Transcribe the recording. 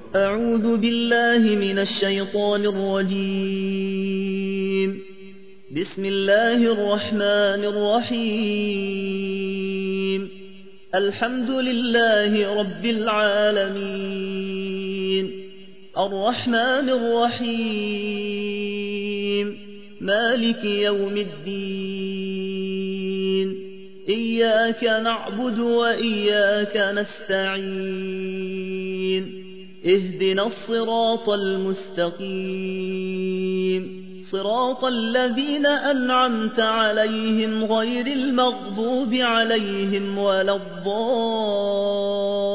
أعوذ بالله من الشيطان الرجيم. بسم الله الرحمن الرحيم. الحمد لله رب العالمين، الرحمن الرحيم، مالك يوم الدين، إياك نعبد وإياك نستعين، اهدنا الصراط المستقيم، صراط الذين أنعمت عليهم غير المغضوب عليهم ولا الضالين.